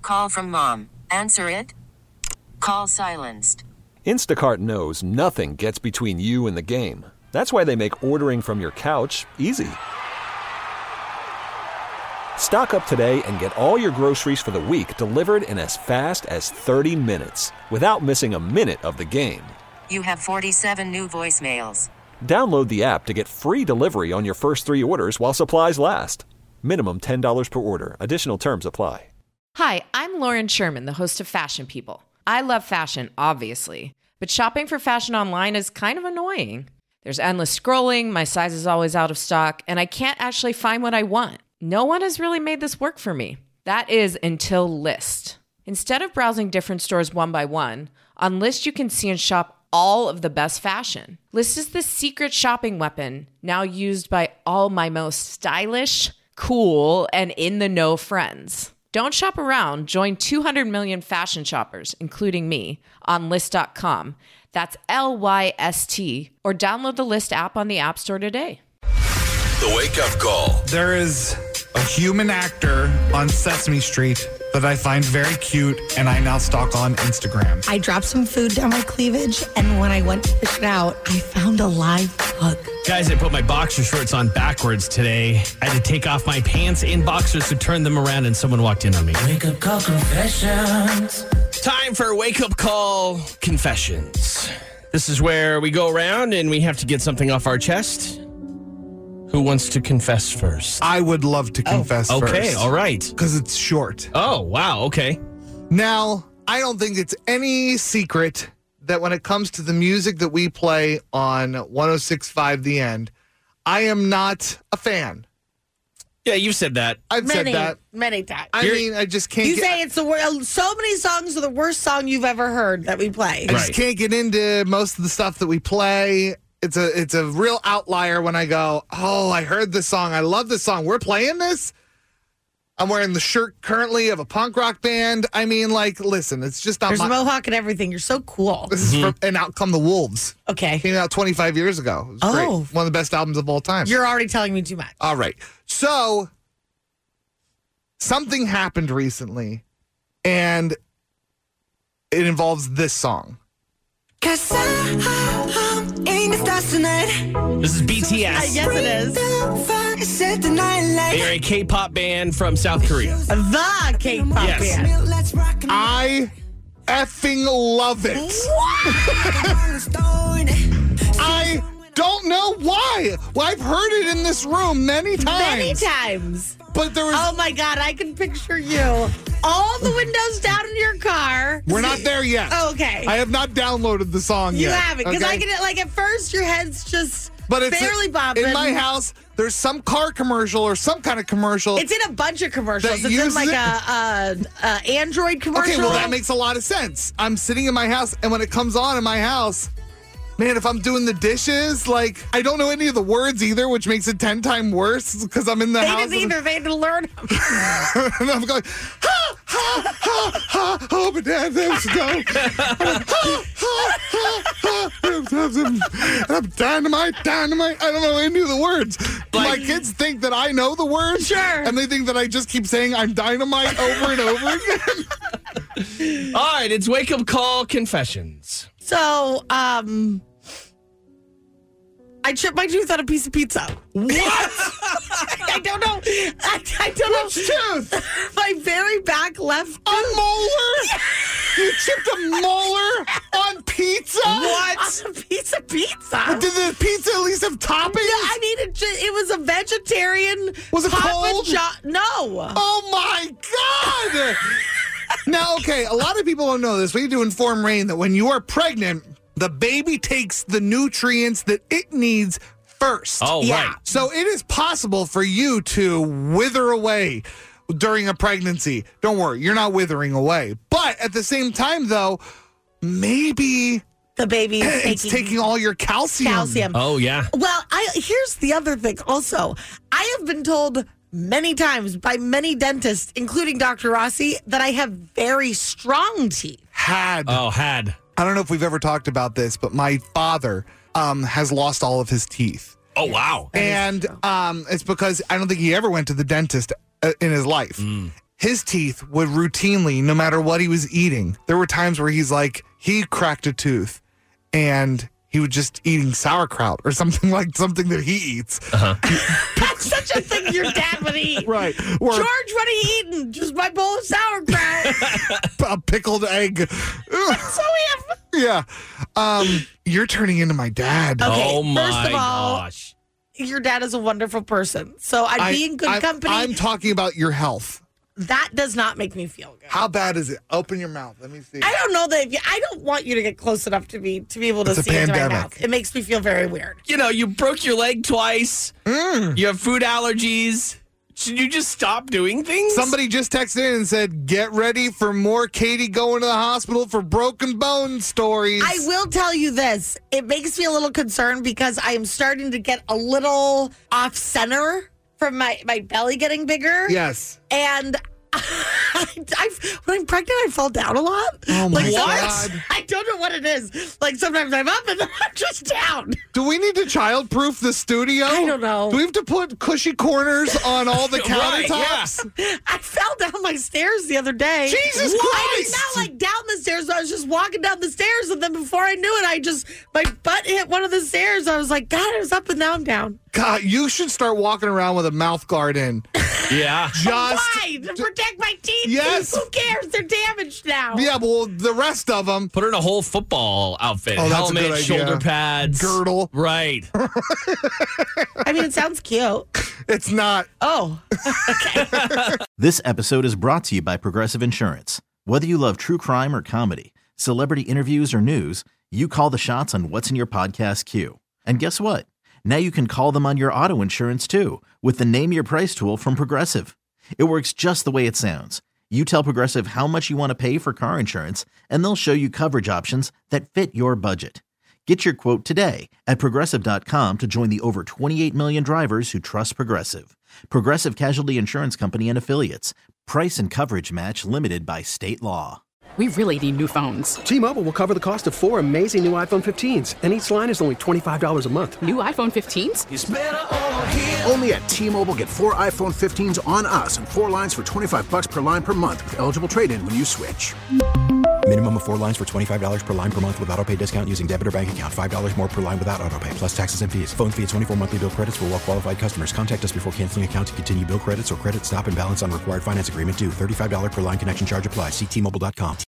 Call from mom. Answer it. Call silenced. Instacart knows nothing gets between you and the game. That's why they make ordering from your couch easy. Stock up today and get all your groceries for the week delivered in as fast as 30 minutes without missing a minute of the game. You have 47 new voicemails. Download the app to get free delivery on your first 3 orders while supplies last. Minimum $10 per order. Additional terms apply. Hi, I'm Lauren Sherman, the host of Fashion People. I love fashion, obviously, but shopping for fashion online is kind of annoying. There's endless scrolling, my size is always out of stock, and I can't actually find what I want. No one has really made this work for me. That is until Lyst. Instead of browsing different stores one by one, on Lyst you can see and shop all of the best fashion. Lyst is the secret shopping weapon now used by all my most stylish, cool, and in-the-know friends. Don't shop around. Join 200 million fashion shoppers, including me, on Lyst.com. That's LYST. Or download the Lyst app on the App Store today. The Wake Up Call. There is a human actor on Sesame Street that I find very cute, and I now stalk on Instagram. I dropped some food down my cleavage, and when I went to fish it out, I found a live bug. Guys, I put my boxer shorts on backwards today. I had to take off my pants in boxers to turn them around, and someone walked in on me. Wake Up Call Confessions. Time for Wake Up Call Confessions. This is where we go around and we have to get something off our chest. Who wants to confess first? I would love to confess first. Okay, all right. Because it's short. Oh, wow, okay. Now, I don't think it's any secret that when it comes to the music that we play on 106.5 The End, I am not a fan. Yeah, you've said that. I've said that. Many times. I mean, I just can't You say it's the worst. So many songs are the worst song you've ever heard that we play. I just can't get into most of the stuff that we play. It's a real outlier when I go, oh, I heard this song. I love this song. We're playing this? I'm wearing the shirt currently of a punk rock band. I mean, like, listen, it's just not There's a mohawk and everything. You're so cool. This is from And Out Come the Wolves. Okay. Came out 25 years ago. It was great. One of the best albums of all time. You're already telling me too much. All right. So, something happened recently, and it involves this song. Cause I'm in the stars tonight. This is BTS. Yes, it is. They are a K-pop band from South Korea. The K-pop band. I effing love it. I don't know why. Well, I've heard it in this room many times. Many times. But there was... Oh, my God. I can picture you. All the windows down in your car. We're not there yet. Oh, okay. I have not downloaded the song yet. You haven't. Because okay? I get it, like, at first, your head's just it's barely bobbing. In my house, there's some car commercial or some kind of commercial. It's in a bunch of commercials. That It's in, like, uses a Android commercial. Okay, well, that makes a lot of sense. I'm sitting in my house, and when it comes on in my house... Man, if I'm doing the dishes, like, I don't know any of the words either, which makes it 10 times worse because I'm in the house. They didn't either. They had to learn them. And I'm going, ha, ha, ha, ha, oh, but Dad, there's go. And I'm dynamite. I don't know any of the words. My kids think that I know the words. Sure. And they think that I just keep saying I'm dynamite over and over again. All right, it's Wake Up Call Confessions. So, I chipped my tooth on a piece of pizza. What? I don't know. I don't know. Which tooth? My very back left tooth. A molar? You chipped a molar on pizza? What? On a piece of pizza. Did the pizza at least have toppings? No, I mean, it was a vegetarian. Was it cold? No. Oh, my God. Now, okay, a lot of people don't know this. We do inform Rain that when you are pregnant, the baby takes the nutrients that it needs first. Oh, Yeah. right. So it is possible for you to wither away during a pregnancy. Don't worry, you're not withering away. But at the same time, though, maybe The baby is taking all your calcium. Oh, yeah. Well, here's the other thing also. I have been told many times by many dentists, including Dr. Rossi, that I have very strong teeth. Had. I don't know if we've ever talked about this, but my father has lost all of his teeth. Oh, wow. And it's because I don't think he ever went to the dentist in his life. his teeth would routinely, no matter what he was eating, there were times where he's like, he cracked a tooth and he was just eating sauerkraut or something that he eats. That's such a thing your dad would eat. Right. George, what are you eating? Just my bowl of sauerkraut. A pickled egg. So we have... Yeah. You're turning into my dad. Okay, oh my first of all, gosh. your dad is a wonderful person. So I'd be in good company. I'm talking about your health. That does not make me feel good. How bad is it? Open your mouth. Let me see. I don't know that I don't want you to get close enough to me to be able to It's a see into my pandemic. mouth. It makes me feel very weird. You know, you broke your leg twice. You have food allergies. Should you just stop doing things? Somebody just texted in and said, get ready for more Katie going to the hospital for broken bone stories. I will tell you this. It makes me a little concerned because I am starting to get a little off center from my belly getting bigger. Yes. And when I'm pregnant, I fall down a lot. Oh, my sometimes- God. I don't know what it is. Like, sometimes I'm up and then I'm just down. Do we need to childproof the studio? I don't know. Do we have to put cushy corners on all the Right, countertops? I fell down my stairs the other day. Jesus I mean, Christ! not like down the stairs. I was just walking down the stairs, and then before I knew it, my butt hit one of the stairs. I was like, God, I was up and now I'm down. God, you should start walking around with a mouth guard in. Yeah. Just Why? To protect my teeth? Yes. Who cares? They're damaged now. Yeah, well, the rest of them. Put her in a whole football outfit. Oh, that's a Helmet, good idea. shoulder pads. Girdle. Right. I mean, it sounds cute. It's not. Oh. This episode is brought to you by Progressive Insurance. Whether you love true crime or comedy, celebrity interviews or news, you call the shots on what's in your podcast queue. And guess what? Now you can call them on your auto insurance too with the Name Your Price tool from Progressive. It works just the way it sounds. You tell Progressive how much you want to pay for car insurance, and they'll show you coverage options that fit your budget. Get your quote today at Progressive.com to join the over 28 million drivers who trust Progressive. Progressive Casualty Insurance Company and Affiliates. Price and coverage match limited by state law. We really need new phones. T-Mobile will cover the cost of 4 amazing new iPhone 15s, and each line is only $25 a month. New iPhone 15s? It's better over here. Only at T-Mobile, get 4 iPhone 15s on us and 4 lines for $25 per line per month with eligible trade-in when you switch. Minimum of 4 lines for $25 per line per month with autopay discount using debit or bank account. $5 more per line without autopay, plus taxes and fees. Phone fee at 24 monthly bill credits for well-qualified customers. Contact us before canceling account to continue bill credits or credit stop and balance on required finance agreement due. $35 per line connection charge applies. See T-Mobile.com.